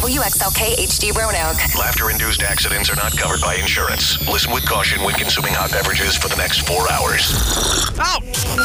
WXLK HD Roanoke. Laughter-induced accidents are not covered by insurance. Listen with caution when consuming hot beverages for the next 4 hours. Out!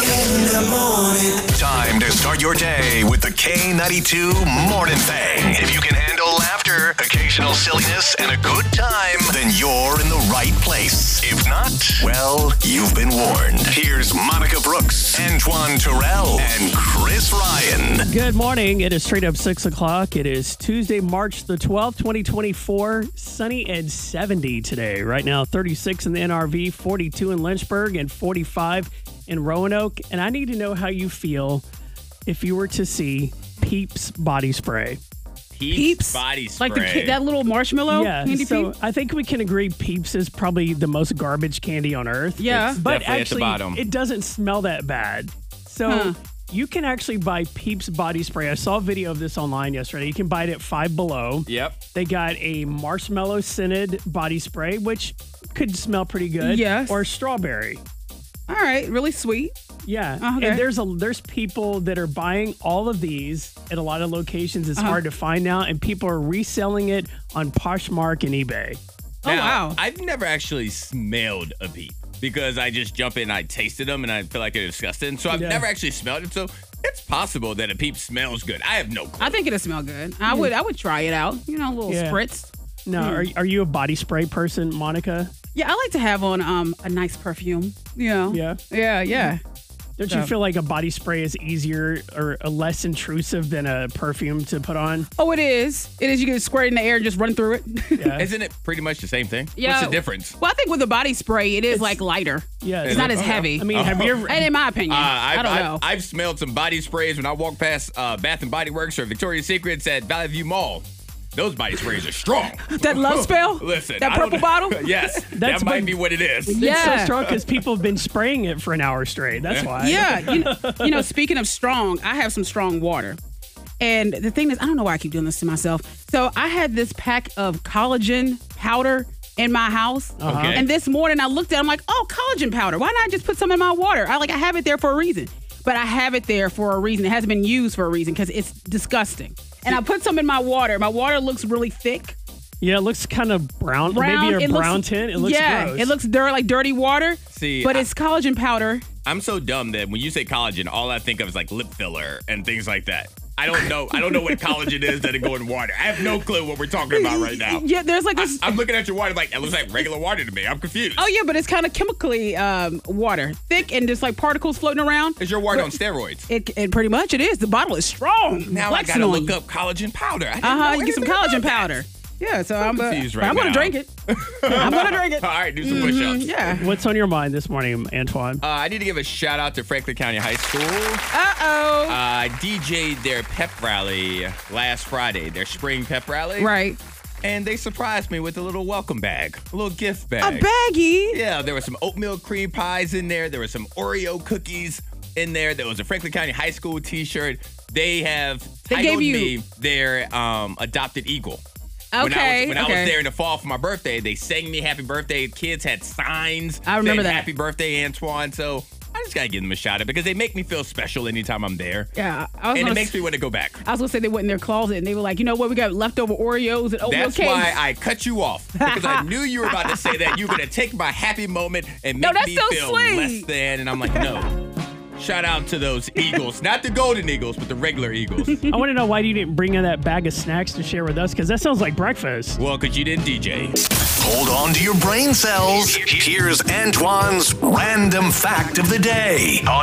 Time to start your day with the K92 Morning Thang. If you can handle laughter, occasional silliness, and a good time, then you're in the right place. If not, well, you've been warned. Here's Monica Brooks, Antoine Terrell, and Chris Ryan. Good morning. It is straight up 6 o'clock. It is Tuesday, March the 12th, 2024. Sunny and 70 today. Right now, 36 in the NRV, 42 in Lynchburg, and 45 in Roanoke. And I need to know how you feel if you were to see Peeps body spray. Peeps body spray. Like that little marshmallow candy so Peep? I think we can agree Peeps is probably the most garbage candy on earth. Yeah. But definitely actually, at the bottom. it doesn't smell that bad. So you can actually buy Peeps body spray. I saw a video of this online yesterday. You can buy it at Five Below. Yep. They got a marshmallow scented body spray, which could smell pretty good. Yes. Or strawberry. All right, really sweet. Yeah. Okay. And there's people that are buying all of these at a lot of locations. It's hard to find now, and people are reselling it on Poshmark and eBay. Oh, Now, wow. I've never actually smelled a Peep because I just jump in and I tasted them and I feel like they're disgusting. So I've Yeah. never actually smelled it. So it's possible that a Peep smells good. I have no clue. I think it'll smell good. I would try it out. You know, a little Yeah. spritz. Now, are you a body spray person, Monica? Yeah, I like to have on a nice perfume. You know? Yeah. Yeah. Don't you feel like a body spray is easier or less intrusive than a perfume to put on? Oh, it is. It is. You can squirt it in the air and just run through it. Yeah. Isn't it pretty much the same thing? Yeah. What's the difference? Well, I think with the body spray, it's like lighter. Yeah. It's not as heavy. I mean, have you ever... And in my opinion, I don't know. I've smelled some body sprays when I walk past Bath and Body Works or Victoria's Secrets at Valley View Mall. Those body sprays are strong. That love spell? Listen. That I don't purple know. bottle? Yes. That's that might been- be what it is. It's Yeah. so strong because people have been spraying it for an hour straight. That's why. Yeah, you know, speaking of strong, I have some strong water. And the thing is, I don't know why I keep doing this to myself. So I had this pack of collagen powder in my house. Okay. And this morning I looked at it, I'm like, oh, collagen powder. Why not just put some in my water? I have it there for a reason. But I have it there for a reason. It hasn't been used for a reason because it's disgusting. And I put some in my water. My water looks really thick. Yeah, it looks kind of brown. Maybe a It brown looks, tint. It looks gross. it looks like dirty water. See, but it's collagen powder. I'm so dumb that when you say collagen, all I think of is like lip filler and things like that. I don't know what collagen is that it go in water. I have no clue what we're talking about right now. Yeah, there's like this. I'm looking at your water like it looks like regular water to me. I'm confused. Oh yeah, but it's kind of chemically water, thick and just like particles floating around. Is your water on steroids? It pretty much it is. The bottle is strong. Now I Flexing gotta on look you. up collagen powder. I didn't know You get some anything collagen about that. powder. Yeah, so I'm confused right I'm gonna now. drink it. I'm gonna drink it. All right, do some push-ups. Yeah. What's on your mind this morning, Antoine? I need to give a shout out to Franklin County High School. Uh-oh. I DJ'd their pep rally last Friday, their spring pep rally. Right. And they surprised me with a little welcome bag, a little gift bag. A baggie. Yeah, there were some oatmeal cream pies in there. There were some Oreo cookies in there. There was a Franklin County High School t-shirt. They have titled gave you- me their adopted eagle. Okay. When I was there in the fall for my birthday, they sang me happy birthday. Kids had signs. I remember saying that. Happy birthday, Antoine. So I just got to give them a shout out because they make me feel special anytime I'm there. Yeah. And it makes me want to go back. I was gonna say they went in their closet and they were like, you know what, we got leftover Oreos and oatmeal That's cakes. why I cut you off because I knew you were about to say that. You were going to take my happy moment and No, make that's me so feel sweet. less than. And I'm like, no. Shout out to those Eagles. Not the Golden Eagles, but the regular Eagles. I want to know why you didn't bring in that bag of snacks to share with us, because that sounds like breakfast. Well, because you didn't DJ. Hold on to your brain cells. Here's Antoine's random fact of the day on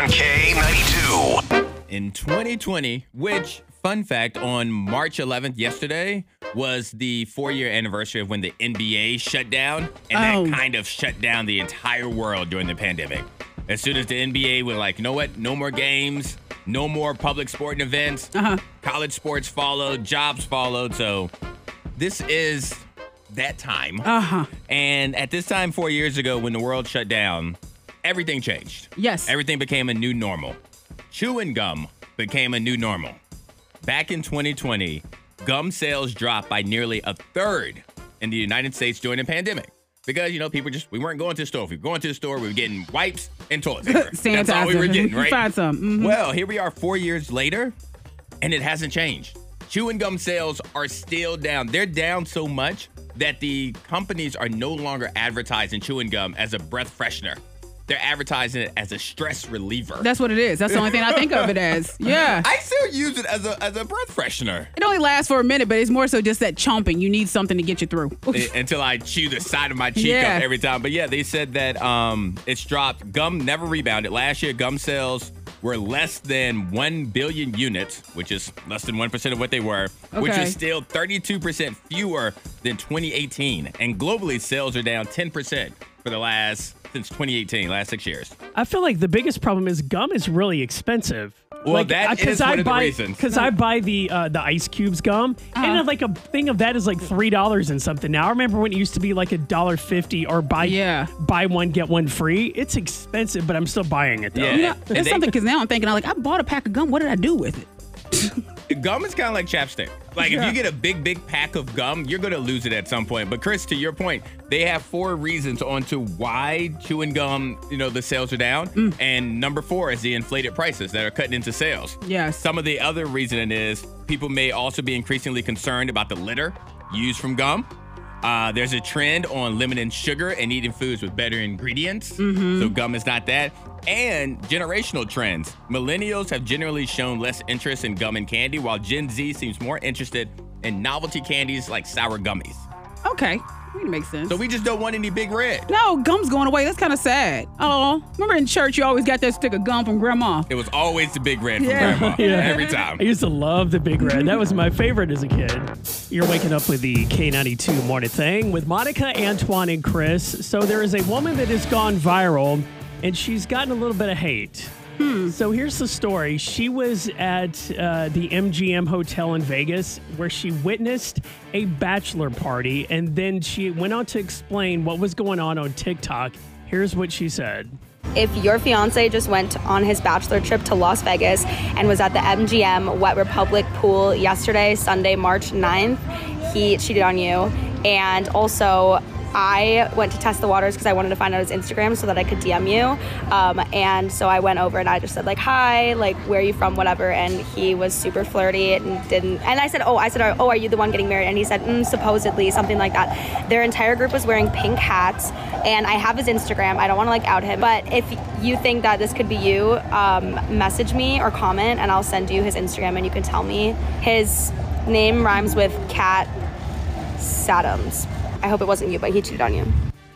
K92. In 2020, which, fun fact, on March 11th, yesterday, was the 4-year anniversary of when the NBA shut down. And that kind of shut down the entire world during the pandemic. As soon as the NBA was like, you know what? No more games, no more public sporting events. College sports followed, jobs followed. So this is that time. And at this time 4 years ago when the world shut down, everything changed. Yes. Everything became a new normal. Chewing gum became a new normal. Back in 2020, gum sales dropped by nearly a third in the United States during the pandemic. Because, you know, people we weren't going to the store. If we were going to the store, we were getting wipes and toilet paper. Sanitizer. That's all we were getting, right? Find some. Well, here we are 4 years later, and it hasn't changed. chewing gum sales are still down. They're down so much that the companies are no longer advertising chewing gum as a breath freshener. They're advertising it as a stress reliever. That's what it is. That's the only thing I think of it as. Yeah. I still use it as a breath freshener. It only lasts for a minute, but it's more so just that chomping. You need something to get you through. Until I chew the side of my cheek Yeah. up every time. But yeah, they said that it's dropped. Gum never rebounded. Last year, gum sales were less than 1 billion units, which is less than 1% of what they were, which Okay. is still 32% fewer than 2018. And globally, sales are down 10% for since 2018, last 6 years. I feel like the biggest problem is gum is really expensive. Well, that is one of the reasons. Because I buy the Ice Cubes gum, and like a thing of that is like $3 and something. Now I remember when it used to be like $1.50 or buy one get one free. It's expensive, but I'm still buying it though. Yeah. You know, And it's something because now I'm thinking, I bought a pack of gum. What did I do with it? Gum is kind of like chapstick. Like, if you get a big pack of gum, you're going to lose it at some point. But, Chris, to your point, they have 4 reasons onto why chewing gum, the sales are down. And number 4 is the inflated prices that are cutting into sales. Yes. Some of the other reasoning is people may also be increasingly concerned about the litter used from gum. There's a trend on limiting sugar and eating foods with better ingredients. So gum is not that. And generational trends. Millennials have generally shown less interest in gum and candy, while Gen Z seems more interested in novelty candies like sour gummies. Okay. It makes sense. So we just don't want any Big Red. No, gum's going away. That's kind of sad. Oh, remember in church you always got that stick of gum from Grandma? It was always the Big Red from Yeah. Grandma. Yeah. Every time. I used to love the Big Red. That was my favorite as a kid. You're waking up with the K92 Morning Thing with Monica, Antoine, and Chris. So there is a woman that has gone viral, and she's gotten a little bit of hate. So here's the story. She was at the MGM Hotel in Vegas where she witnessed a bachelor party, and then she went on to explain what was going on TikTok. Here's what she said. If your fiance just went on his bachelor trip to Las Vegas and was at the MGM Wet Republic pool yesterday, Sunday, March 9th, he cheated on you. And also, I went to test the waters because I wanted to find out his Instagram so that I could DM you. And so I went over and I just said hi, where are you from, whatever. And he was super flirty and didn't. And I said, oh, are you the one getting married? And he said, supposedly, something like that. Their entire group was wearing pink hats. And I have his Instagram. I don't want to out him. But if you think that this could be you, message me or comment and I'll send you his Instagram and you can tell me. His name rhymes with Cat Sadams. I hope it wasn't you, but he cheated on you.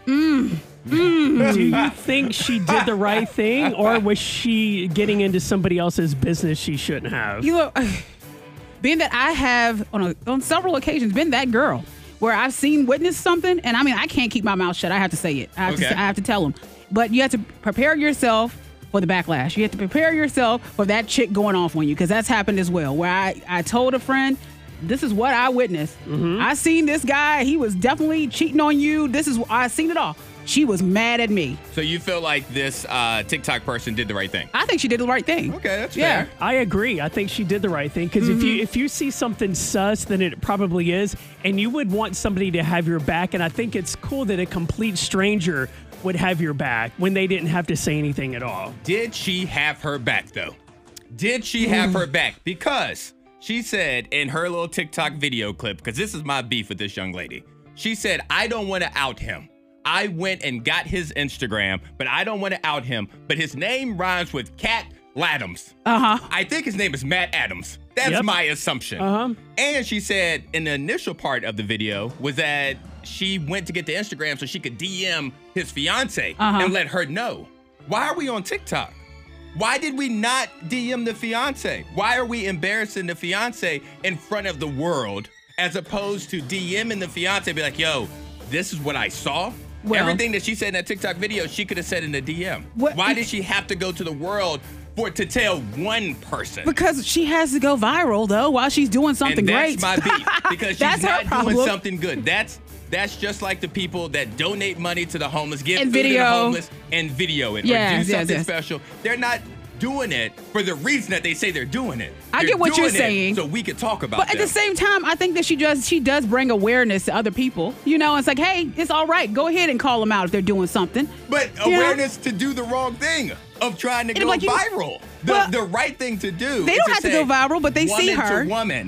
Do you think she did the right thing, or was she getting into somebody else's business she shouldn't have? You know, being that I have on several occasions been that girl where I've witnessed something, and I can't keep my mouth shut. I have to say it. I have to tell them. But you have to prepare yourself for the backlash. You have to prepare yourself for that chick going off on you, because that's happened as well. Where I told a friend, this is what I witnessed. I seen this guy. He was definitely cheating on you. I seen it all. She was mad at me. So you feel like this TikTok person did the right thing? I think she did the right thing. Okay, that's fair. I agree. I think she did the right thing, because if you see something sus, then it probably is, and you would want somebody to have your back. And I think it's cool that a complete stranger would have your back when they didn't have to say anything at all. Did she have her back, though? Did she have her back? Because she said in her little TikTok video clip, because this is my beef with this young lady, she said, I don't want to out him. I went and got his Instagram, but I don't want to out him. But his name rhymes with Cat Ladams. I think his name is Matt Adams. That's my assumption. And she said in the initial part of the video was that she went to get the Instagram so she could DM his fiance and let her know. Why are we on TikTok? Why did we not DM the fiance? Why are we embarrassing the fiance in front of the world as opposed to DMing the fiance and be like, yo, this is what I saw? Well, everything that she said in that TikTok video, she could have said in the DM. Why did she have to go to the world to tell one person? Because she has to go viral, though, while she's doing something great. That's my beef. Because That's she's her not doing problem. something good. That's just like the people that donate money to the homeless, give And food to video. the homeless, and video it, or Yes, do yes, something yes. special. They're not doing it for the reason that they say they're doing it. I They're get what you're doing it saying. so we can talk about But at them. the same time, I think that she does bring awareness to other people. It's like, hey, it's all right. Go ahead and call them out if they're doing something. But You know? awareness to do the wrong thing of trying to And go like you- viral. Well, The right thing to do. they is don't to have to say, go viral, but they see woman her. to woman.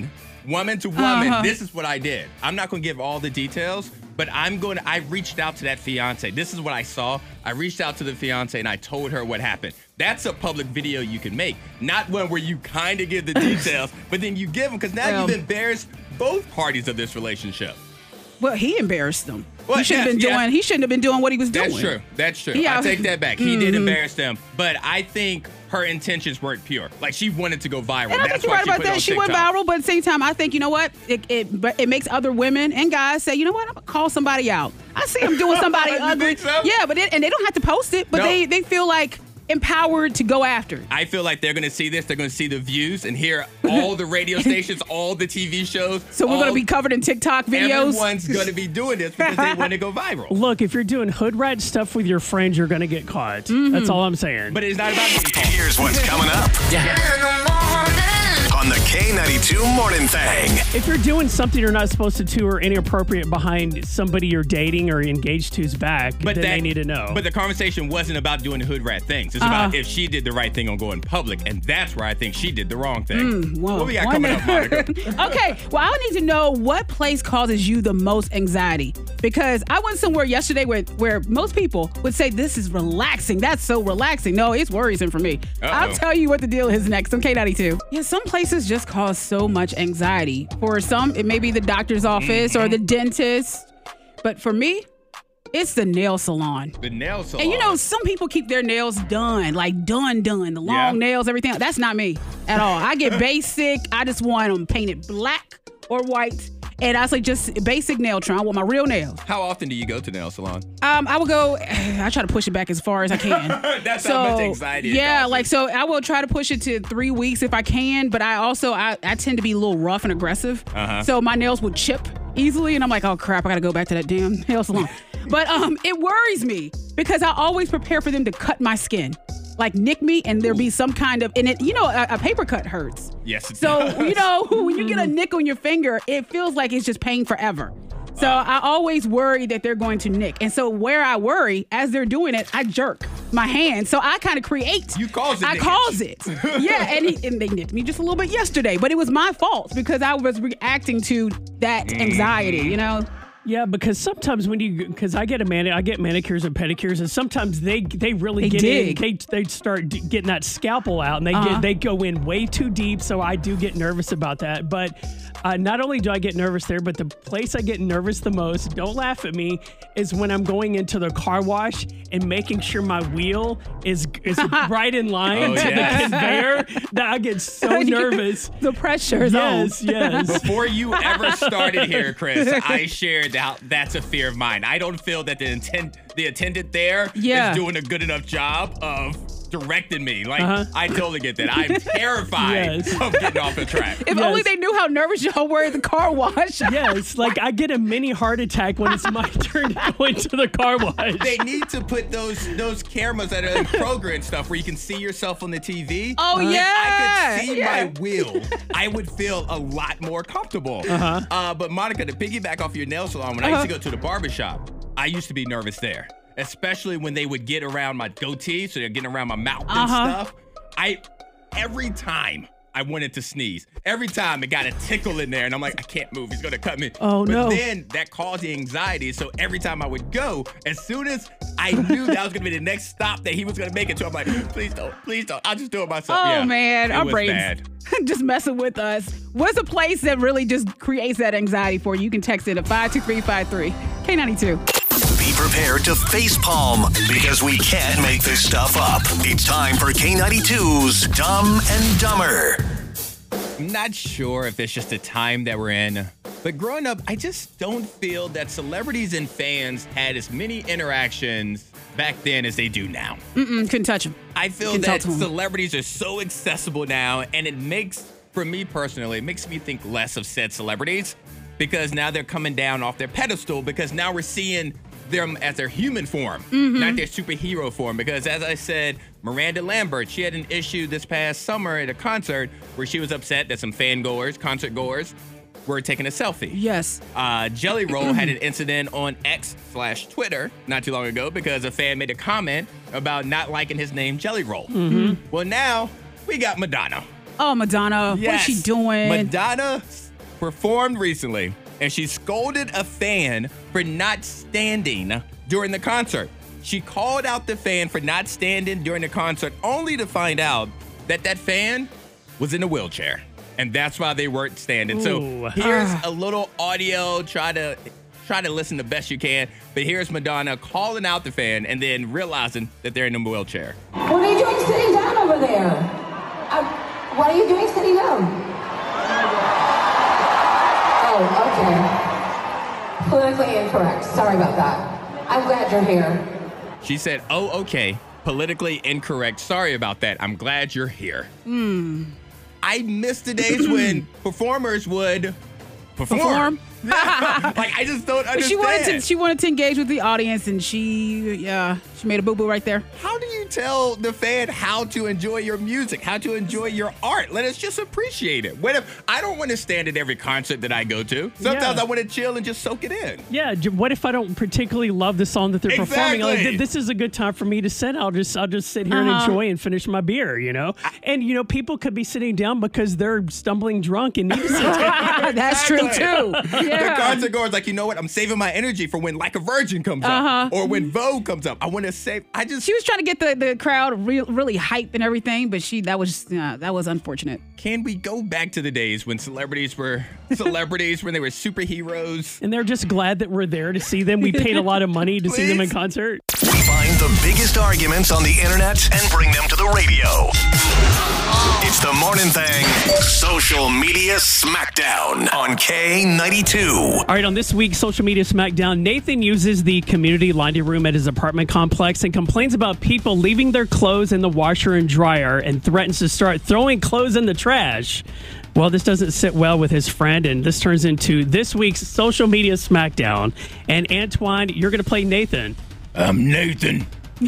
woman to woman, this is what I did. I'm not going to give all the details, but I reached out to that fiance. This is what I saw. I reached out to the fiance and I told her what happened. That's a public video you can make, not one where you kind of give the details, but then you give them, because now you've embarrassed both parties of this relationship. Well, he embarrassed them. Well, he shouldn't have been doing what he was doing. That's true. Yeah. I take that back. He did embarrass them, but I think her intentions weren't pure. Like, she wanted to go viral. And I think you're right about that. She went viral, but at the same time, I think, you know what? It makes other women and guys say, you know what? I'm going to call somebody out. I see them doing somebody ugly. Think so? Yeah, but and they don't have to post it, but they feel like empowered to go after it. I feel like they're going to see this. They're going to see the views and hear all the radio stations, all the TV shows. So we're going to be covered in TikTok videos. Everyone's going to be doing this because they want to go viral. Look, if you're doing hood rat stuff with your friends, you're going to get caught. That's all I'm saying. But it's not about getting caught. Here's what's coming up on the K92 Morning Thing. If you're doing something you're not supposed to do or inappropriate behind somebody you're dating or engaged to's back, then they need to know. But the conversation wasn't about doing hood rat things. It's about if she did the right thing on going public, and that's where I think she did the wrong thing. What we got coming up, Monica? Okay, well, I need to know what place causes you the most anxiety, because I went somewhere yesterday where most people would say this is relaxing. That's so relaxing. No, it's worrisome for me. I'll tell you what the deal is next on K92. Yeah, some places just cause so much anxiety. For some, it may be the doctor's office or the dentist, but for me, it's the nail salon. The nail salon. And some people keep their nails done, like done, the long nails, everything. That's not me at all. I get basic. I just want them painted black or white. And I say just basic nail trim. I want my real nails. How often do you go to the nail salon? I will go, I try to push it back as far as I can. That's how much anxiety it Yeah, causes. so I will try to push it to 3 weeks if I can, but I tend to be a little rough and aggressive. So my nails would chip easily, and I'm like, oh crap, I gotta go back to that damn nail salon. But it worries me because I always prepare for them to cut my skin. Like nick me, and there be some kind of, and it, a paper cut hurts. Yes, it So, does. when you get a nick on your finger, it feels like it's just pain forever. So I always worry that they're going to nick. And so where I worry, as they're doing it, I jerk my hand. So I kind of create. You cause it. I cause it. Yeah, and they nicked me just a little bit yesterday, but it was my fault because I was reacting to that anxiety, Yeah, because sometimes because I get manicures and pedicures, and sometimes they really get dig. in. They start getting that scalpel out, and they go in way too deep. So I do get nervous about that. But not only do I get nervous there, but the place I get nervous the most, don't laugh at me, is when I'm going into the car wash and making sure my wheel is right in line to the conveyor. That I get so nervous. The pressure is on. Yes. Before you ever started here, Chris, I shared that's a fear of mine. I don't feel that the attendant there is doing a good enough job of directing me. Like, I totally get that. I'm terrified of getting off the track. If only they knew how nervous y'all were at the car wash. Yes, like I get a mini heart attack when it's my turn to go into the car wash. They need to put those cameras that are in Kroger and stuff where you can see yourself on the TV. Oh, If yeah. I could see my wheel, I would feel a lot more comfortable. But Monica, to piggyback off your nail salon, when I used to go to the barbershop, I used to be nervous there. Especially when they would get around my goatee, so they're getting around my mouth and stuff. Every time I wanted to sneeze, every time it got a tickle in there, and I'm like, I can't move, he's gonna cut me. Oh, no. But then that caused the anxiety, so every time I would go, as soon as I knew that was gonna be the next stop that he was gonna make it to, I'm like, please don't, I'll just do it myself. Oh, man, it our was brains bad. just messing with us. What's a place that really just creates that anxiety for you? You can text it at 52353. K92. Be prepared to facepalm because we can't make this stuff up. It's time for K92's Dumb and Dumber. I'm not sure if it's just the time that we're in, but growing up, I just don't feel that celebrities and fans had as many interactions back then as they do now. Couldn't touch them. I feel that celebrities are so accessible now, and it makes, for me personally, it makes me think less of said celebrities because now they're coming down off their pedestal because now we're seeing them as their human form, not their superhero form. Because as I said, Miranda Lambert, she had an issue this past summer at a concert where she was upset that some concert goers, were taking a selfie. Yes. Jelly Roll had an incident on X/Twitter not too long ago because a fan made a comment about not liking his name Jelly Roll. Well, now we got Madonna. Oh, Madonna. Yes. What's she doing? Madonna, performed recently, and she scolded a fan for not standing during the concert. She called out the fan for not standing during the concert, only to find out that that fan was in a wheelchair, and that's why they weren't standing. So here's a little audio. Try to listen the best you can. But here's Madonna calling out the fan and then realizing that they're in a wheelchair. What are you doing sitting down over there? What are you doing sitting down? Oh, okay. Politically incorrect. Sorry about that. I'm glad you're here. She said, oh, okay. Politically incorrect. Sorry about that. I'm glad you're here. I miss the days when performers would perform. Like, I just don't understand. She wanted to engage with the audience, and she made a boo-boo right there. How do you tell the fan how to enjoy your music, how to enjoy your art? Let us just appreciate it. What if I don't want to stand at every concert that I go to? Sometimes I want to chill and just soak it in. Yeah. What if I don't particularly love the song that they're performing? Like, this is a good time for me to sit. I'll just sit here and enjoy and finish my beer, you know? And, people could be sitting down because they're stumbling drunk and need to sit down. That's true, too. The concert goer's like, you know what? I'm saving my energy for when Like a Virgin comes up or when Vogue comes up. I want to save. She was trying to get the crowd really hyped and everything, but that was unfortunate. Can we go back to the days when celebrities were celebrities, when they were superheroes? And they're just glad that we're there to see them. We paid a lot of money to see them in concert. We find the biggest arguments on the internet and bring them to the radio. It's the Morning Thang Social Media Smackdown on K92. All right, on this week's Social Media Smackdown, Nathan uses the community laundry room at his apartment complex and complains about people leaving their clothes in the washer and dryer and threatens to start throwing clothes in the trash. Well, this doesn't sit well with his friend, and this turns into this week's Social Media Smackdown. And Antoine, you're going to play Nathan. I'm Nathan.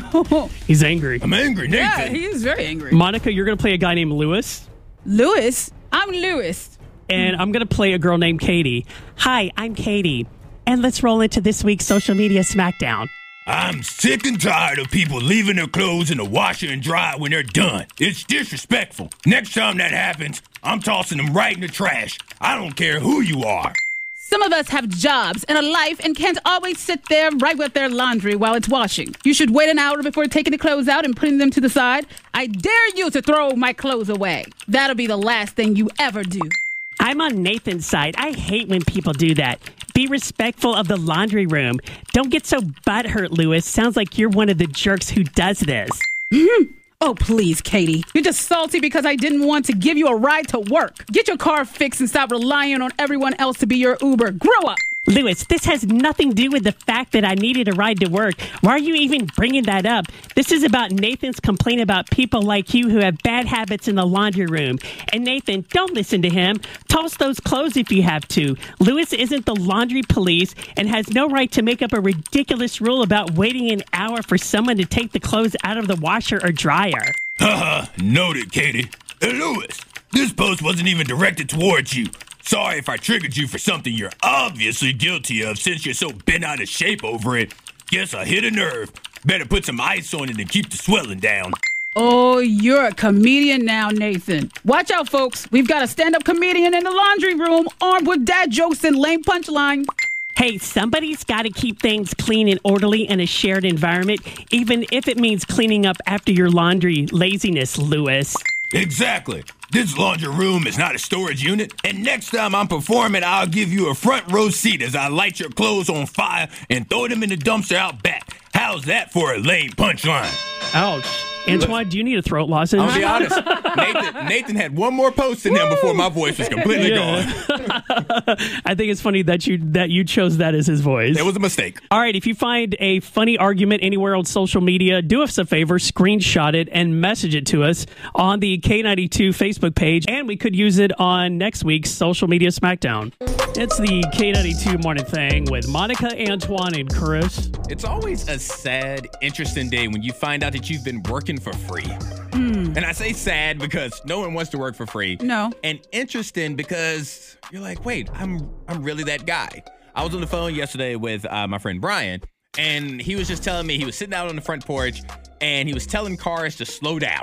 He's angry. I'm angry, Nathan. Yeah, he is very angry. Monica, you're going to play a guy named Lewis. Lewis? I'm Lewis. And I'm going to play a girl named Katie. Hi, I'm Katie. And let's roll into this week's Social Media Smackdown. I'm sick and tired of people leaving their clothes in the washer and dryer when they're done. It's disrespectful. Next time that happens, I'm tossing them right in the trash. I don't care who you are. Some of us have jobs and a life and can't always sit there right with their laundry while it's washing. You should wait an hour before taking the clothes out and putting them to the side. I dare you to throw my clothes away. That'll be the last thing you ever do. I'm on Nathan's side. I hate when people do that. Be respectful of the laundry room. Don't get so butthurt, Lewis. Sounds like you're one of the jerks who does this. Oh, please, Katie. You're just salty because I didn't want to give you a ride to work. Get your car fixed and stop relying on everyone else to be your Uber. Grow up. Lewis, this has nothing to do with the fact that I needed a ride to work. Why are you even bringing that up? This is about Nathan's complaint about people like you who have bad habits in the laundry room. And Nathan, don't listen to him. Toss those clothes if you have to. Lewis isn't the laundry police and has no right to make up a ridiculous rule about waiting an hour for someone to take the clothes out of the washer or dryer. Haha, noted, Katie. Hey, Lewis, this post wasn't even directed towards you. Sorry if I triggered you for something you're obviously guilty of since you're so bent out of shape over it. Guess I hit a nerve. Better put some ice on it and keep the swelling down. Oh, you're a comedian now, Nathan. Watch out, folks. We've got a stand-up comedian in the laundry room armed with dad jokes and lame punchlines. Hey, somebody's got to keep things clean and orderly in a shared environment, even if it means cleaning up after your laundry laziness, Lewis. Exactly. This laundry room is not a storage unit, and next time I'm performing, I'll give you a front row seat as I light your clothes on fire and throw them in the dumpster out back. How's that for a lame punchline? Ouch. Antoine, do you need a throat lozenge? I'll be honest. Nathan had one more post in him before my voice was completely gone. I think it's funny that you chose that as his voice. It was a mistake. All right, if you find a funny argument anywhere on social media, do us a favor, screenshot it and message it to us on the K92 Facebook page, and we could use it on next week's Social Media Smackdown. It's the K92 Morning Thing with Monica, Antoine, and Chris. It's always a sad, interesting day when you find out that you've been working for free. And I say sad because no one wants to work for free. No. And interesting because you're like, wait, I'm really that guy. I was on the phone yesterday with my friend Brian, and he was just telling me he was sitting out on the front porch and he was telling cars to slow down.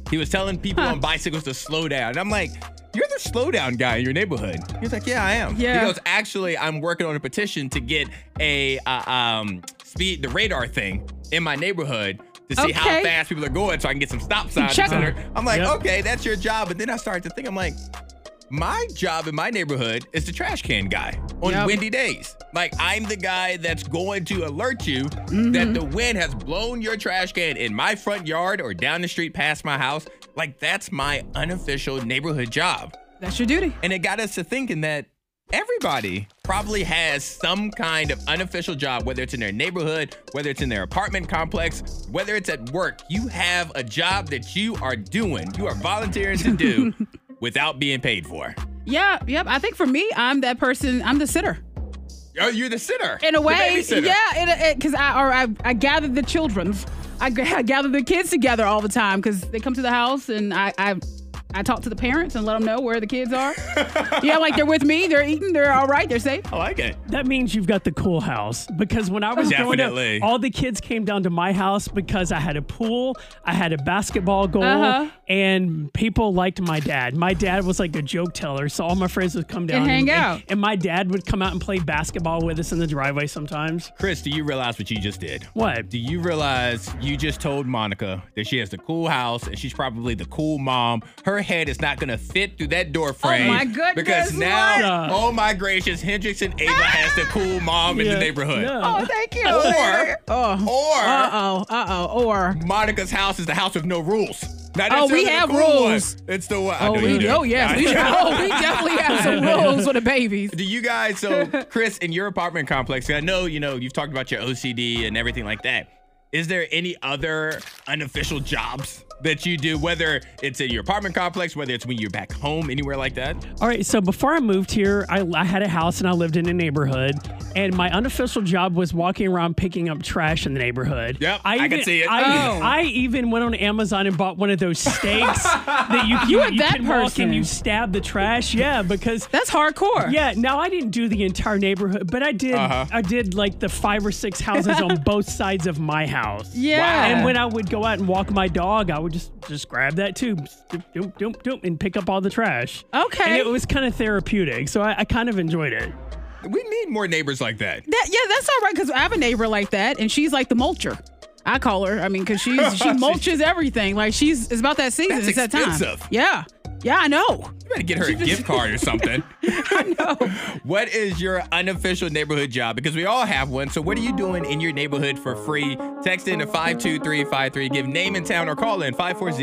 He was telling people on bicycles to slow down. And I'm like, you're the slow down guy in your neighborhood. He was like, yeah, I am. Yeah. He goes, actually, I'm working on a petition to get the radar thing in my neighborhood to see how fast people are going so I can get some stop signs, etc. I'm like, okay, that's your job. But then I started to think, I'm like, my job in my neighborhood is the trash can guy on windy days. Like, I'm the guy that's going to alert you that the wind has blown your trash can in my front yard or down the street past my house. Like, that's my unofficial neighborhood job. That's your duty. And it got us to thinking that everybody probably has some kind of unofficial job, whether it's in their neighborhood, whether it's in their apartment complex, whether it's at work. You have a job that you are doing, you are volunteering to do without being paid for. Yeah, yep. I think for me, I'm that person. I'm the sitter. Oh, you're the sitter. In a way, the babysitter. yeah. Because I gather the children's. I gather the kids together all the time because they come to the house and I talk to the parents and let them know where the kids are. Yeah, like they're with me, they're eating, they're all right, they're safe. I like it. That means you've got the cool house, because when I was growing up, all the kids came down to my house because I had a pool, I had a basketball goal, and people liked my dad. My dad was like a joke teller, so all my friends would come down and hang out. And my dad would come out and play basketball with us in the driveway sometimes. Chris, do you realize what you just did? What? Do you realize you just told Monica that she has the cool house and she's probably the cool mom? Her head is not going to fit through that door frame. Oh my goodness. Because now, oh my gracious, Hendrickson Ava has the cool mom in the neighborhood. Oh, thank you. Or Monica's house is the house with no rules. We have rules. One. It's the one. Yes. We definitely have some rules for the babies. Do you guys, so Chris, in your apartment complex, I know, you've talked about your OCD and everything like that. Is there any other unofficial jobs that you do, whether it's in your apartment complex, whether it's when you're back home, anywhere like that? All right, so before I moved here, I had a house and I lived in a neighborhood, and my unofficial job was walking around picking up trash in the neighborhood. Yep, I can see it. I even went on Amazon and bought one of those stakes that you can walk and you stab the trash. Yeah, because that's hardcore. Yeah, now I didn't do the entire neighborhood, but I did. I did like the 5 or 6 houses on both sides of my house. Yeah, wow. And when I would go out and walk my dog, I would just grab that tube, and pick up all the trash. Okay. And it was kind of therapeutic, so I kind of enjoyed it. We need more neighbors like that. That's all right, because I have a neighbor like that, and she's like the mulcher. I call her. I mean, because she mulches everything. Like, it's about that season. That's it's expensive. That time. Yeah. Yeah, I know. You better get her a gift card or something. I know. What is your unofficial neighborhood job? Because we all have one. So what are you doing in your neighborhood for free? Text in to 52353. Give name and town or call in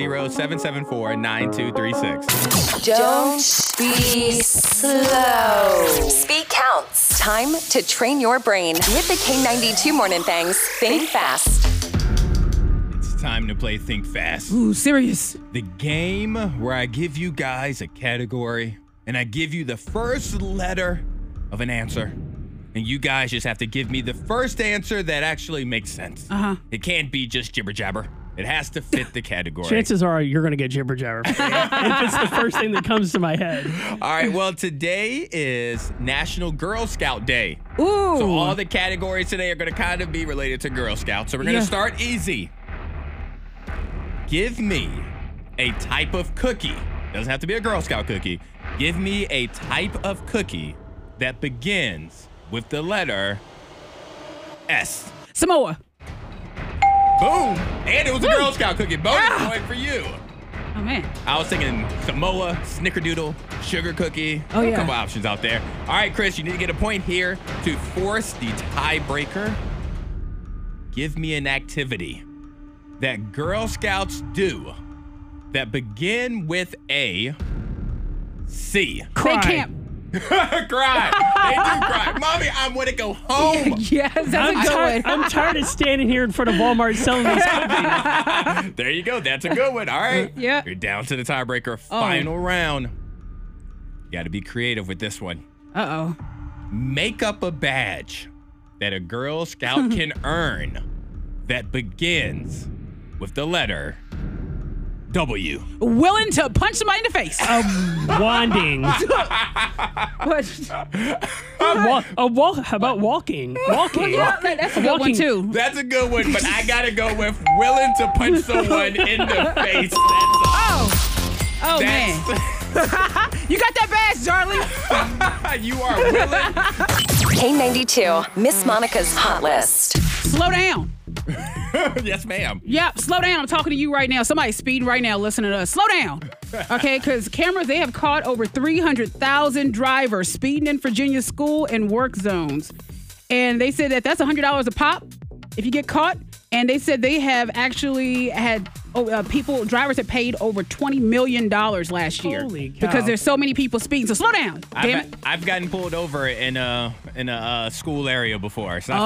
540-774-9236. Don't be slow. Speed counts. Time to train your brain with the K92 Morning Thangs. Think fast. Time to play Think Fast. Ooh, serious. The game where I give you guys a category and I give you the first letter of an answer. And you guys just have to give me the first answer that actually makes sense. It can't be just jibber jabber. It has to fit the category. Chances are you're going to get jibber jabber. If it's the first thing that comes to my head. All right, well, today is National Girl Scout Day. Ooh. So all the categories today are going to kind of be related to Girl Scouts. So we're going to start easy. Give me a type of cookie. Doesn't have to be a Girl Scout cookie. Give me a type of cookie that begins with the letter S. Samoa. Boom. And it was a Girl Scout cookie. Bonus point for you. Oh, man. I was thinking Samoa, Snickerdoodle, sugar cookie. Oh, yeah. A couple options out there. All right, Chris, you need to get a point here to force the tiebreaker. Give me an activity that Girl Scouts do that begin with a C. Cry. They camp. Cry. They do cry. Mommy, I want to go home. Yes, that's a good one. I'm tired of standing here in front of Walmart selling these cookies. There you go. That's a good one. All right. Yeah. You're down to the tiebreaker. Final round. You got to be creative with this one. Uh-oh. Make up a badge that a Girl Scout can earn that begins with the letter W. Willing to punch somebody in the face. Wanding. How about walking? Walking. Yeah, that's a good one, too. That's a good one, but I got to go with willing to punch someone in the face. That's Oh, man. You got that badge, darling. You are willing. K92, Miss Monica's Hot List. Slow down. Yes, ma'am. Yep, slow down. I'm talking to you right now. Somebody's speeding right now listening to us. Slow down. Okay, because cameras, they have caught over 300,000 drivers speeding in Virginia's school and work zones. And they said that that's $100 a pop if you get caught. And they said they have actually had drivers have paid over $20 million last year. Holy cow. Because there's so many people speeding. So slow down. Damn it. I've gotten pulled over in a school area before. It's not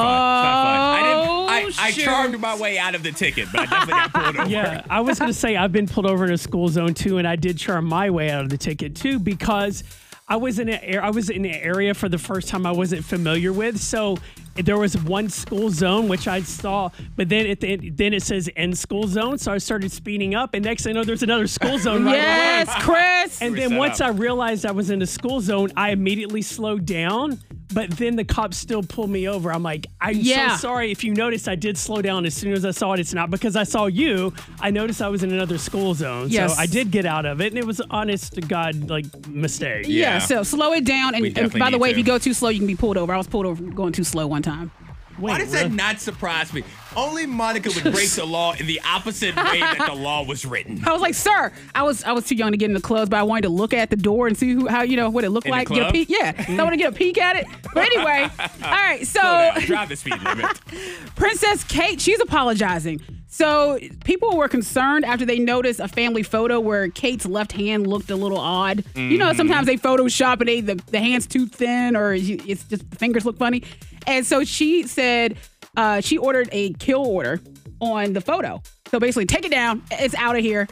fun. It's not fun. I charmed my way out of the ticket, but I definitely got pulled over. Yeah, I was going to say I've been pulled over in a school zone too, and I did charm my way out of the ticket too because I was in an area for the first time I wasn't familiar with. So there was one school zone which I saw, but then then it says end school zone. So I started speeding up, and next thing I know, there's another school zone right away. Yes, Chris. And then once I realized I was in the school zone, I immediately slowed down. But then the cops still pulled me over. I'm like, I'm so sorry. If you noticed, I did slow down as soon as I saw it. It's not because I saw you. I noticed I was in another school zone. Yes. So I did get out of it. And it was an honest to God, mistake. Yeah, so slow it down. And by the way, if you go too slow, you can be pulled over. I was pulled over going too slow one time. Why does that not surprise me? Only Monica would break the law in the opposite way that the law was written. I was like, sir, I was too young to get in the clubs, but I wanted to look at the door and see what it looked like. Get a peek. Yeah, so I want to get a peek at it. But anyway, all right. So drive the speed limit. Princess Kate, she's apologizing. So people were concerned after they noticed a family photo where Kate's left hand looked a little odd. Mm-hmm. You know, sometimes they Photoshop and the hand's too thin or it's just the fingers look funny. And so she said she ordered a kill order on the photo. So basically, take it down. It's out of here.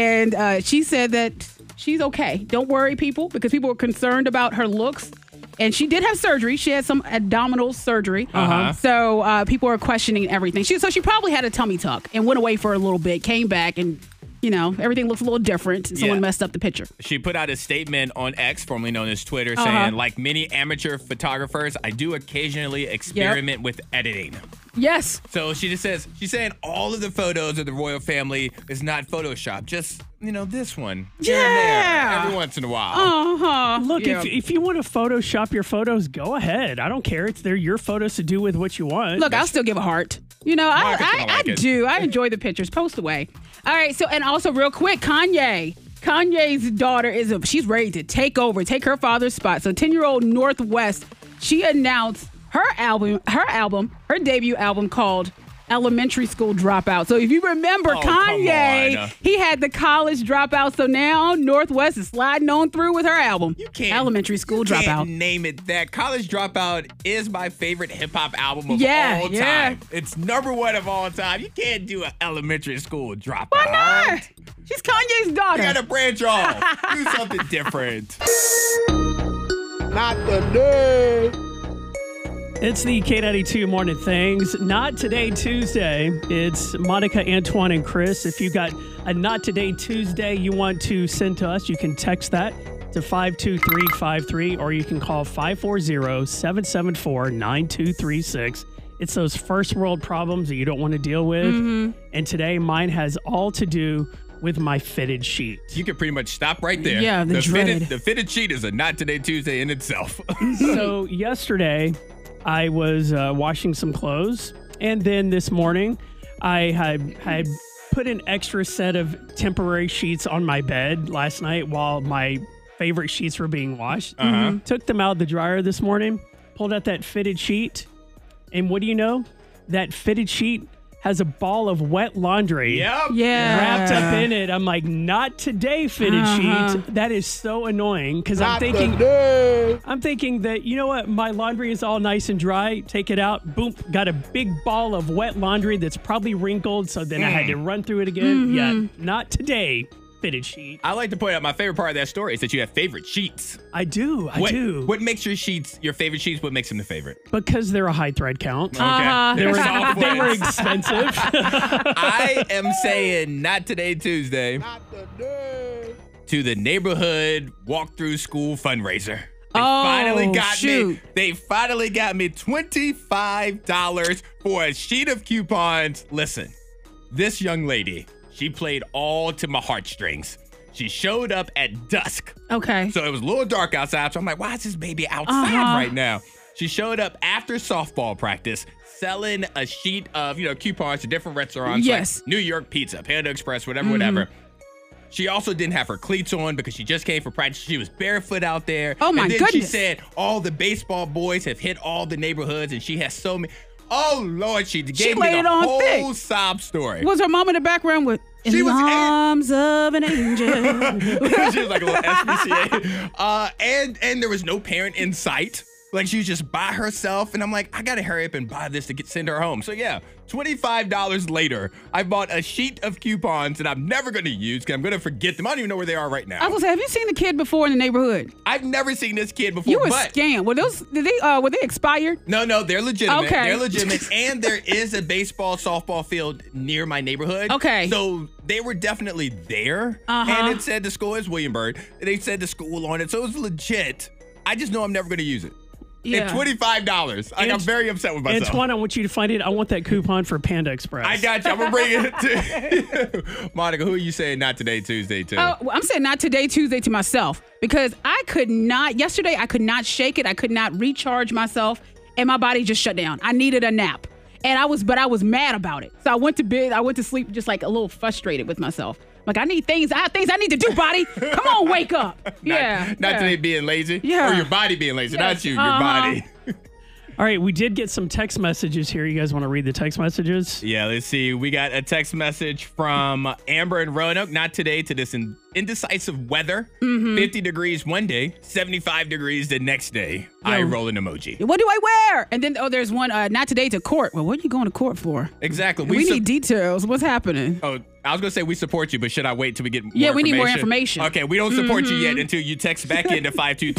And she said that she's okay. Don't worry, people, because people were concerned about her looks. And she did have surgery. She had some abdominal surgery. Uh-huh. So people are questioning everything. So she probably had a tummy tuck and went away for a little bit, came back, and everything looks a little different. Someone messed up the picture. She put out a statement on X, formerly known as Twitter, saying, like many amateur photographers, I do occasionally experiment with editing. Yes. So she just says, she's saying all of the photos of the royal family is not Photoshop. Just, this one. Here and there, every once in a while. Uh-huh. Look, if you want to Photoshop your photos, go ahead. I don't care. They're your photos to do with what you want. Look, I'll still give a heart. I do. I enjoy the pictures. Post away. All right. So, and also real quick, Kanye's daughter she's ready to take her father's spot. So 10-year-old Northwest, she announced her debut album called Elementary School Dropout. So if you remember Kanye, he had the college dropout. So now Northwest is sliding on through with her album. Elementary School Dropout. Can't name it that. College Dropout is my favorite hip hop album of all time. It's number one of all time. You can't do an Elementary School Dropout. Why not? She's Kanye's daughter. You gotta branch off. Do something different. Not today. It's the K92 Morning Things. Not Today Tuesday. It's Monica, Antoine, and Chris. If you got a Not Today Tuesday you want to send to us, you can text that to 52353 or you can call 540-774-9236. It's those first world problems that you don't want to deal with. Mm-hmm. And today mine has all to do with my fitted sheet. You can pretty much stop right there. Yeah, the fitted sheet is a Not Today Tuesday in itself. So yesterday, I was washing some clothes, and then this morning, I had put an extra set of temporary sheets on my bed last night while my favorite sheets were being washed. Uh-huh. Took them out of the dryer this morning, pulled out that fitted sheet, and what do you know? That fitted sheet has a ball of wet laundry wrapped up in it. I'm like, not today, fitted sheet. That is so annoying because I'm thinking that, you know what? My laundry is all nice and dry. Take it out. Boom. Got a big ball of wet laundry that's probably wrinkled. So then I had to run through it again. Yeah, not today, fitted sheet. I like to point out my favorite part of that story is that you have favorite sheets. I do. I do. What makes your sheets your favorite sheets? What makes them the favorite? Because they're a high thread count. Okay. They were expensive. I am saying Not Today Tuesday to the neighborhood walk-through school fundraiser. They finally got me $25 for a sheet of coupons. Listen, this young lady, she played all to my heartstrings. She showed up at dusk. Okay. So it was a little dark outside. So I'm like, why is this baby outside right now? She showed up after softball practice selling a sheet of, coupons to different restaurants. Yes. Like New York Pizza, Panda Express, whatever. She also didn't have her cleats on because she just came for practice. She was barefoot out there. Oh, my and then goodness. She said all the baseball boys have hit all the neighborhoods and she has so many. Oh, Lord, she gave me laid it the on whole thick. sob story. Was her mom in the background with "In She the was- arms of an angel"? She was like a little SPCA. And there was no parent in sight. Like, she was just by herself. And I'm like, I got to hurry up and buy this to send her home. So, yeah, $25 later, I bought a sheet of coupons that I'm never going to use because I'm going to forget them. I don't even know where they are right now. I was gonna say, have you seen the kid before in the neighborhood? I've never seen this kid before. You were but scammed. Were they expired? No, they're legitimate. Okay. They're legitimate. And there is a baseball, softball field near my neighborhood. Okay. So they were definitely there. And it said the school is Williamsburg. They said the school on it. So it was legit. I just know I'm never going to use it. Yeah. And $25. I'm very upset with myself. Antoine, I want you to find it. I want that coupon for Panda Express. I got you. I'm going to bring it to Monica, who are you saying not today, Tuesday, to? Well, I'm saying not today, Tuesday to myself because yesterday I could not shake it. I could not recharge myself and my body just shut down. I needed a nap. And I was mad about it. So I went to bed. I went to sleep just like a little frustrated with myself. Like, I have things I need to do, body. Come on, wake up. Not today being lazy. Yeah. Or your body being lazy. Yes. Not you, your body. All right, we did get some text messages here. You guys want to read the text messages? Yeah, let's see. We got a text message from Amber and Roanoke. Not today to this indecisive weather. 50 degrees one day, 75 degrees the next day. Eye rolling emoji. What do I wear? And then, there's one, not today to court. Well, what are you going to court for? Exactly. We need details. What's happening? Oh, I was going to say we support you, but should I wait till we get more Yeah, we information? need more information. Okay, we don't support you yet until you text back into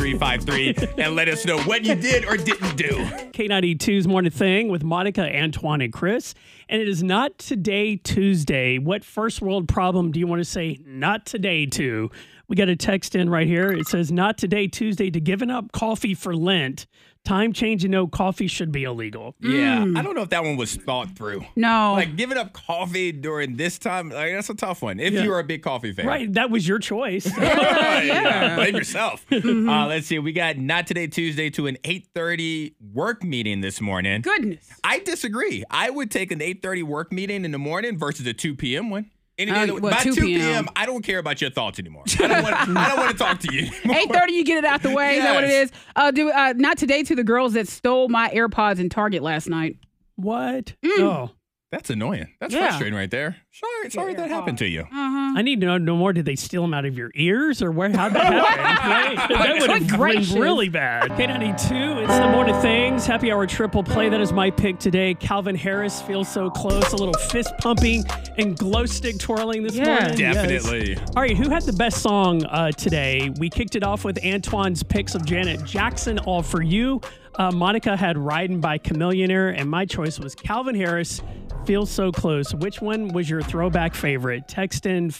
52353 and let us know what you did or didn't do. K92's Morning Thing with Monica, Antoine, and Chris. And it is not today, Tuesday. What first world problem do you want to say not today to? We got a text in right here. It says, not today, Tuesday, to giving up coffee for Lent. Time change and no coffee should be illegal. Yeah, I don't know if that one was thought through. No. Like, giving up coffee during this time, that's a tough one. If you are a big coffee fan. Right, that was your choice. Yeah. Blame yourself. Let's see. We got not today, Tuesday to an 8:30 work meeting this morning. Goodness. I disagree. I would take an 8:30 work meeting in the morning versus a 2 p.m. one. By 2 p.m., I don't care about your thoughts anymore. I don't want to talk to you anymore. 8:30, you get it out the way. Is that what it is? Not today to the girls that stole my AirPods in Target last night. What? Oh. That's annoying. That's frustrating right there. Sorry that happened to you. I need to know no more. Did they steal them out of your ears or where? How'd that happen? Right? That would have been really bad. K92, it's the Morning Things. Happy Hour Triple Play. That is my pick today. Calvin Harris feels so close. A little fist pumping and glow stick twirling this morning. Definitely. Yes. All right, who had the best song today? We kicked it off with Antoine's picks of Janet Jackson, All For You. Monica had Riding by Chameleonaire, and my choice was Calvin Harris, Feels So Close. Which one was your throwback favorite? Text in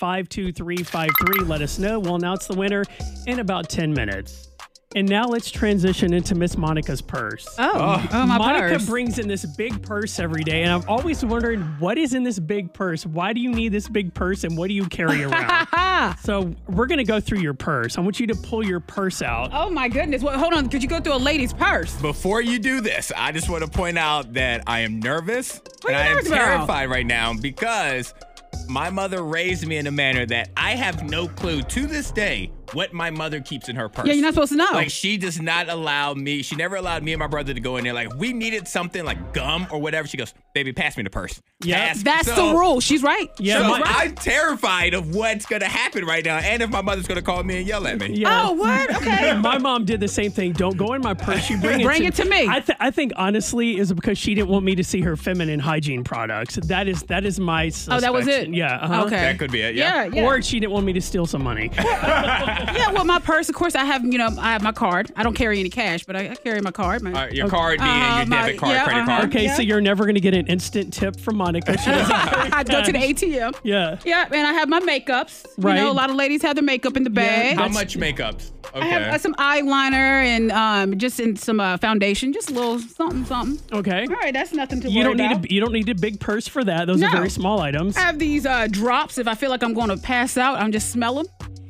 52353. Let us know. We'll announce the winner in about 10 minutes. And now let's transition into Miss Monica's purse. My Monica purse. brings in this big purse every day, and I've always wondered, what is in this big purse? Why do you need this big purse, and what do you carry around? So we're going to go through your purse. I want you to pull your purse out. Oh, my goodness. Well, hold on. Could you go through a lady's purse? Before you do this, I just want to point out that I am nervous What and are you I am nervous about? terrified right now because my mother raised me in a manner that I have no clue to this day what my mother keeps in her purse. Yeah, you're not supposed to know. Like, she does not allow me, she never allowed me and my brother to go in there. Like, if we needed something like gum or whatever, she goes, baby, pass me the purse. Yeah, That's the rule. She's right. Yeah, So my- I'm terrified of what's going to happen right now and if my mother's going to call me and yell at me. Yeah. Oh, what? Okay. My mom did the same thing. Don't go in my purse. You bring Bring it to me. I think honestly is because she didn't want me to see her feminine hygiene products. That is my suspicion. Oh, that was it? Yeah. Uh-huh. Okay. That could be it, yeah. Or she didn't want me to steal some money. Yeah, well, my purse, of course, I have my card. I don't carry any cash, but I carry my card. Your card being your debit card, credit card. Okay, so you're never going to get an instant tip from Monica. She doesn't carry I go to the cash. ATM. Yeah. Yeah, and I have my makeups. Right. You know, a lot of ladies have their makeup in the bag. How much makeup? Okay. I have some eyeliner and just in some foundation, just a little something. Okay. All right, that's nothing to You worry don't need about. you don't need a big purse for that. Those are No. very small items. I have these drops. If I feel like I'm going to pass out, I'm just smell them.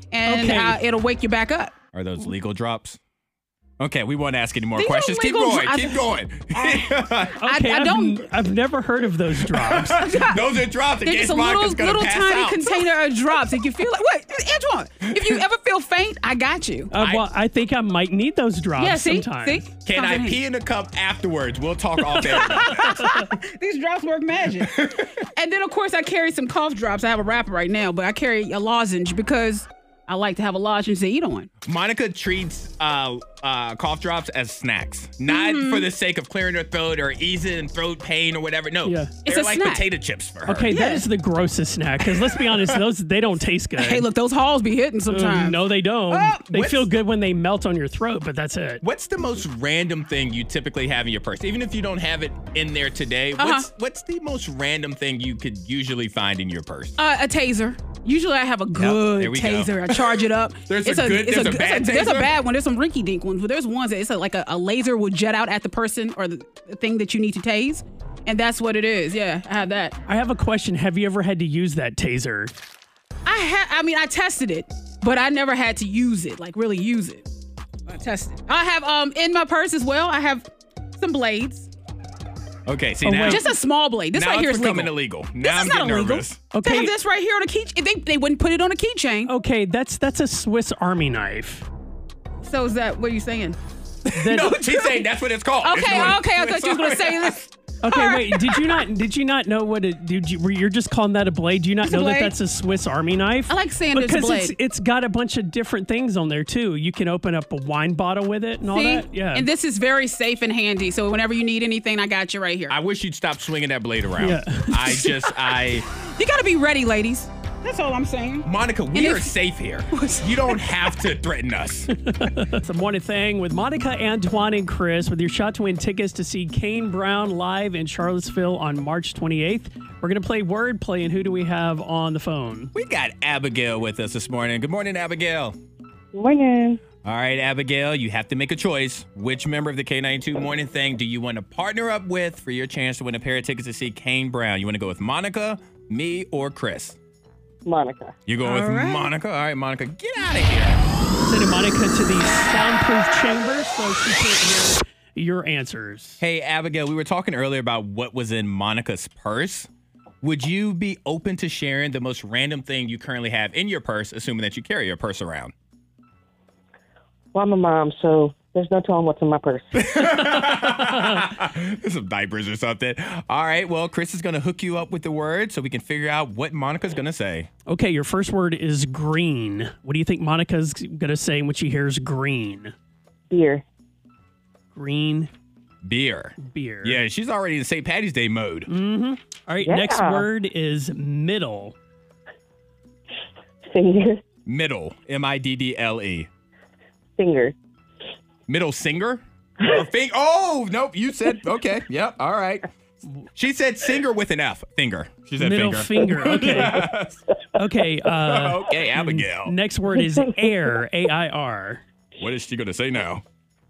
and it'll wake you back up. Are those legal drops? Okay, we won't ask any more These are questions. Keep legal going. drops. Keep going. Okay, I don't. I've never heard of those drops. Those are drops. They're just a little tiny container of drops. If you feel like, wait, Antoine, if you ever feel faint, I got you. Well, I think I might need those drops Yeah, see? sometime. See? Can I pee in a cup afterwards? We'll talk off air. These drops work magic. And then, of course, I carry some cough drops. I have a wrapper right now, but I carry a lozenge because I like to have a lozenge to eat on. Monica treats cough drops as snacks, not for the sake of clearing her throat or easing throat pain or whatever. No, Yeah. It's they're a like snack. potato chips for her. Okay, that is the grossest snack. Because let's be honest, they don't taste good. Hey, look, those halls be hitting sometimes. No, they don't. They what's- feel good when they melt on your throat, but that's it. What's the most random thing you typically have in your purse? Even if you don't have it in there today, what's the most random thing you could usually find in your purse? A taser. Usually I have a good there we go. taser. I charge it up. There's a bad There's a taser? bad one. There's some rinky dink ones, but there's ones that it's like a laser will jet out at the person or the thing that you need to tase. And that's what it is. Yeah, I have that. I have a question. Have you ever had to use that taser? I tested it, but I never had to use it, like really use it. I tested. I have in my purse as well. I have some blades. Okay, see now, Just a small blade. This now right here it's is becoming legal. illegal. This Now is I'm not getting illegal. nervous. They Okay. have this right here on a key. They wouldn't put it on a keychain. Okay, that's a Swiss Army knife. So is that what are you saying? No, she's saying that's what it's called. It's Okay. called- I thought you were gonna say this. Okay, All right. wait. Did you not know what it? You're just calling that a blade? Do you not It's a know that blade. that's a Swiss Army knife? I like saying it's a because blade. it's got a bunch of different things on there too. You can open up a wine bottle with it and all See? that. Yeah. And this is very safe and handy. So whenever you need anything, I got you right here. I wish you'd stop swinging that blade around. Yeah. You got to be ready, ladies. That's all I'm saying. Monica, we are safe here. You don't have to threaten us. It's a morning thing with Monica, Antoine, and Chris with your shot to win tickets to see Kane Brown live in Charlottesville on March 28th. We're going to play wordplay, and who do we have on the phone? We got Abigail with us this morning. Good morning, Abigail. Good morning. All right, Abigail, you have to make a choice. Which member of the K92 morning thing do you want to partner up with for your chance to win a pair of tickets to see Kane Brown? You want to go with Monica, me, or Chris? Monica. You're going with All right. Monica? All right, Monica, get out of here. Sending Monica to the soundproof chamber so she can't hear your answers. Hey, Abigail, we were talking earlier about what was in Monica's purse. Would you be open to sharing the most random thing you currently have in your purse, assuming that you carry your purse around? Well, I'm a mom, so there's no telling what's in my purse. Some diapers or something. All right, well, Chris is going to hook you up with the word so we can figure out what Monica's going to say. Okay, your first word is green. What do you think Monica's going to say when she hears green? Beer. Green Beer. beer. Yeah, she's already in St. Patty's Day mode. All right, Yeah. next word is middle. Finger. Middle. Middle. Finger. Middle singer? Or oh, nope, you said, okay, yep, all right. She said singer with an F. Finger. She said Middle finger. Okay. Okay. Okay, Abigail. Next word is air. AIR. What is she going to say now?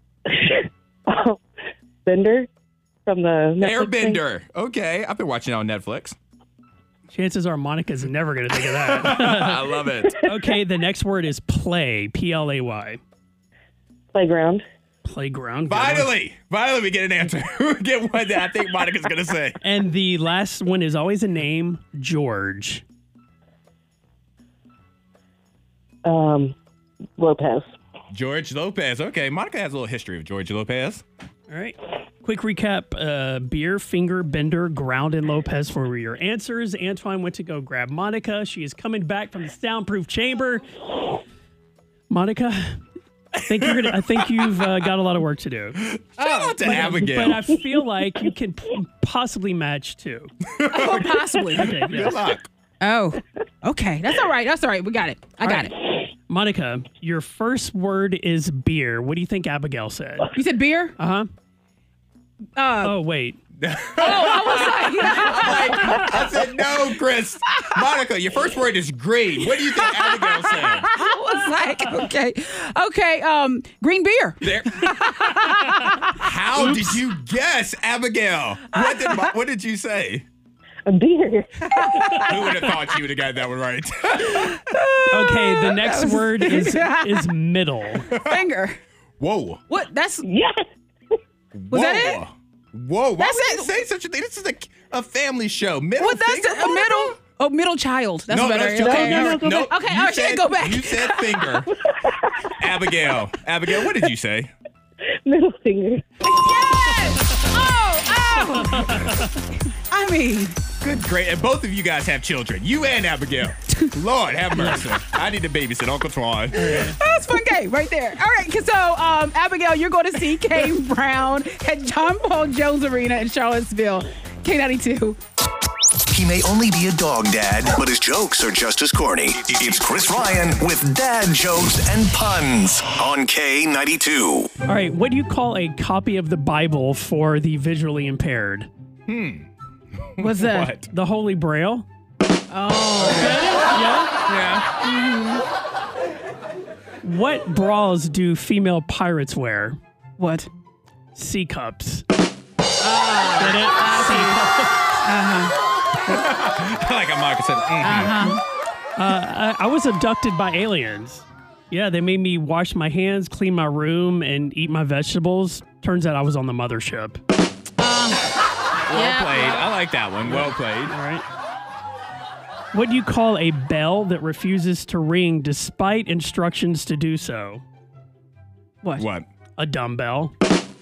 Bender from the Netflix thing. Airbender. Okay, I've been watching it on Netflix. Chances are Monica's never going to think of that. I love it. Okay, the next word is play. PLAY. Playground. Playground. Good one. Finally, we get an answer. We get one that I think Monica's going to say. And the last one is always a name. George. Lopez. George Lopez. Okay, Monica has a little history of George Lopez. All right. Quick recap. Beer, finger, Bender, Ground, and Lopez for your answers. Antoine went to go grab Monica. She is coming back from the soundproof chamber. Monica, I think you've got a lot of work to do. Shout out to Abigail. But I feel like you can possibly match too. Oh, possibly. Okay, yeah. Good luck. Oh, okay. That's all right. We got it. I got it. Monica, your first word is beer. What do you think Abigail said? You said beer? Uh-huh. Oh, wait. I said, no, Chris. Monica, your first word is green. What do you think Abigail said? I was like, okay. Green beer. There. How did you guess, Abigail? What did you say? A beer. Who would have thought you would have got that one right? Okay, the next word is middle. Finger. Whoa. What? That's Yes. Was that it? Whoa. Why That's would you it. say such a thing? This is a family show. Middle What? That's finger, a middle. Oh, middle child. That's No, better. that's your Okay. finger. go No, back. Okay, you all right, said- go back. You said finger. Abigail, what did you say? Middle finger. Yes! Oh! I mean, Good, great. And both of you guys have children. You and Abigail. Lord, have mercy. I need to babysit Uncle Twan. that's a fun game right there. All right, so Abigail, you're going to see Kane Brown at John Paul Jones Arena in Charlottesville. K92. He may only be a dog dad, but his jokes are just as corny. It's Chris Ryan with dad jokes and puns on K92. All right, what do you call a copy of the Bible for the visually impaired? What's that? What? The Holy Braille? Oh, Yeah. What bras do female pirates wear? what? C cups. Get it? Like a moccasin. I was abducted by aliens. Yeah, they made me wash my hands, clean my room, and eat my vegetables. Turns out I was on the mothership. Well played. I like that one. Well played. All right. What do you call a bell that refuses to ring despite instructions to do so? What? What? A dumbbell.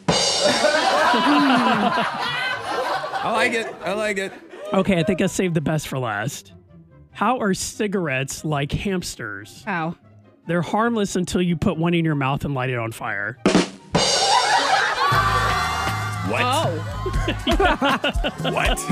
I like it. I like it. Okay, I think I saved the best for last. How are cigarettes like hamsters? How? They're harmless until you put one in your mouth and light it on fire. What? Oh. What?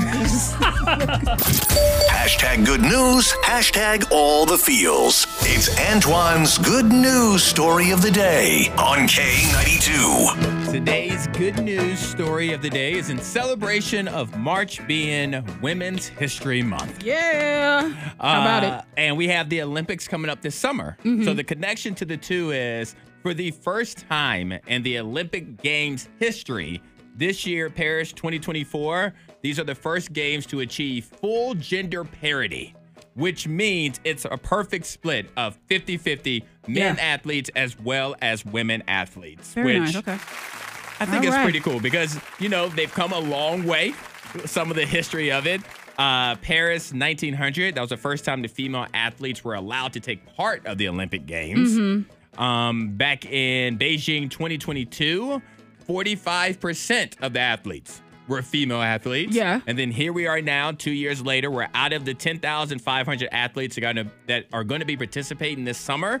Hashtag good news, hashtag all the feels. It's Antoine's good news story of the day on K92. Today's good news story of the day is in celebration of March being Women's History Month. Yeah. How about it? And we have the Olympics coming up this summer. So the connection to the two is for the first time in the Olympic Games history, this year, Paris 2024, these are the first games to achieve full gender parity, which means it's a perfect split of 50-50 men athletes as well as women athletes. Very which nice. Okay. I think All it's right. pretty cool because, you know, they've come a long way. Some of the history of it. Paris 1900, that was the first time the female athletes were allowed to take part of the Olympic Games. Back in Beijing 2022, 45% of the athletes were female athletes. Yeah. And then here we are now, 2 years later, we're out of the 10,500 athletes that are going to be participating this summer.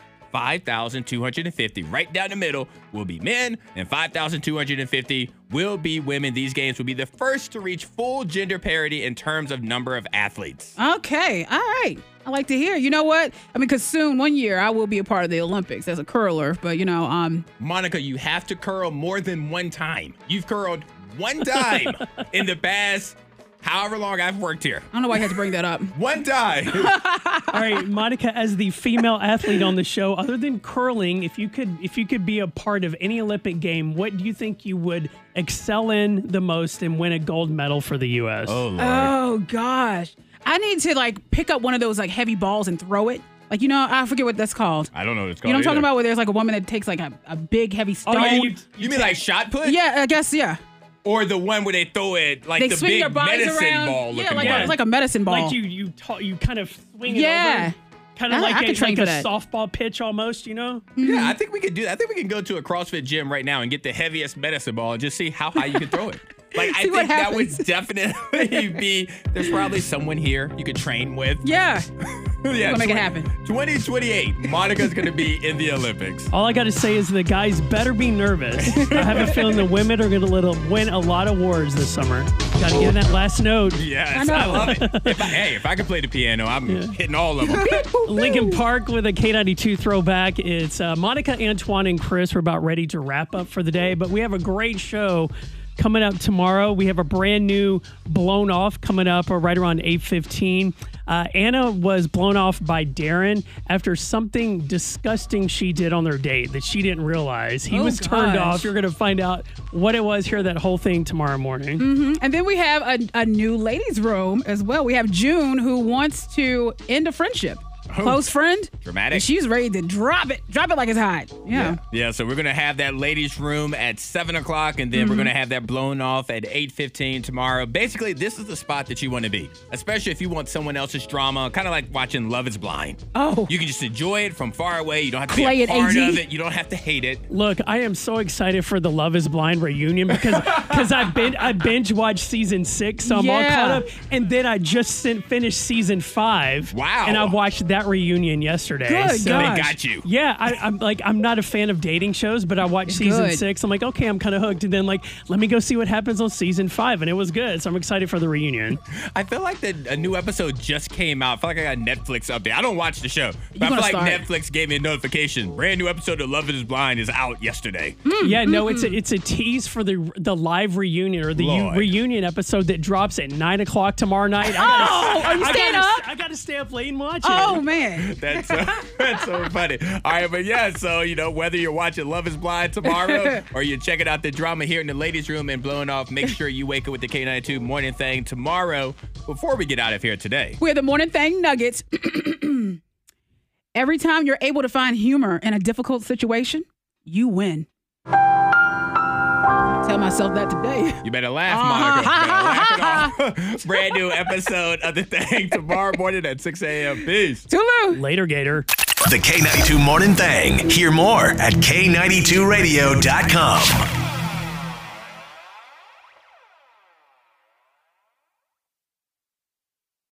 5,250 right down the middle will be men, and 5,250 will be women. These games will be the first to reach full gender parity in terms of number of athletes. Okay. All right. I like to hear. You know what? I mean, because soon, one year, I will be a part of the Olympics as a curler. But, you know, Monica, you have to curl more than one time. You've curled one time in the past however long I've worked here. I don't know why I had to bring that up. One time. All right, Monica, as the female athlete on the show, other than curling, if you could be a part of any Olympic game, what do you think you would excel in the most and win a gold medal for the U.S.? Oh, Lord. Oh, gosh. I need to, like, pick up one of those, like, heavy balls and throw it. Like, you know, I forget what that's called. I don't know what it's called. You know what I'm talking either. about? Where there's, like, a woman that takes, like, a big, heavy stone. Oh, yeah, You mean like shot put? Yeah, I guess, yeah. Or the one where they throw it like They the swing big their bodies medicine around. ball Yeah, looking like, one. it's like a medicine ball. Like you kind of swing it Yeah. over, kind of I like could train like for a that. softball pitch almost, you know? Yeah, I think we could do that. I think we can go to a CrossFit gym right now and get the heaviest medicine ball and just see how high you can throw it. Like, I See what think that would happens. definitely be, there's probably someone here you could train with. Yeah. Yeah, We'll make it happen. 2028, Monica's going to be in the Olympics. All I got to say is the guys better be nervous. I have a feeling the women are going to win a lot of awards this summer. Got to get in that last note. Yes, I I know. love it. If I could play the piano, I'm hitting all of them. Lincoln Park with a K92 throwback. It's Monica, Antoine, and Chris. We're about ready to wrap up for the day, but we have a great show coming up tomorrow. We have a brand new Blown Off coming up right around 8:15. Anna was blown off by Darren after something disgusting she did on their date that she didn't realize. He was turned off. You're going to find out what it was. Hear that whole thing tomorrow morning. Mm-hmm. And then we have a new ladies' room as well. We have June, who wants to end a friendship. Close friend. Dramatic. And she's ready to drop it like it's hot. Yeah. Yeah, so we're going to have that ladies' room at 7 o'clock, and then we're going to have that blown off at 8:15 tomorrow. Basically, this is the spot that you want to be, especially if you want someone else's drama, kind of like watching Love is Blind. Oh. You can just enjoy it from far away. You don't have to Play be a it, part AG. of it. You don't have to hate it. Look, I am so excited for the Love is Blind reunion because I binge watched season 6, so I'm all caught up. And then I just finished season 5. Wow. And I watched that reunion yesterday. Good so gosh. They got you. Yeah, I'm not a fan of dating shows, but I watched season 6. I'm like, okay, I'm kind of hooked. And then let me go see what happens on season 5. And it was good. So I'm excited for the reunion. I feel like a new episode just came out. I feel like I got a Netflix update. I don't watch the show, but I feel like Netflix gave me a notification. Brand new episode of Love is Blind is out yesterday. Yeah, no, it's a tease for the live reunion or the reunion episode that drops at 9 o'clock tomorrow night. Are you staying up? I got to stay up late and watch it. Oh, man. That's so funny. All right, but yeah, so, whether you're watching Love is Blind tomorrow or you're checking out the drama here in the ladies' room and blowing off, make sure you wake up with the K92 Morning Thing tomorrow before we get out of here today. We're the Morning Thing Nuggets. Every time you're able to find humor in a difficult situation, you win. Tell myself that today. You better laugh, Monica. You better laugh it off. Brand new episode of The Thing tomorrow morning at 6 a.m. Peace. Tulu. Later, Gator. The K92 Morning Thing. Hear more at K92Radio.com.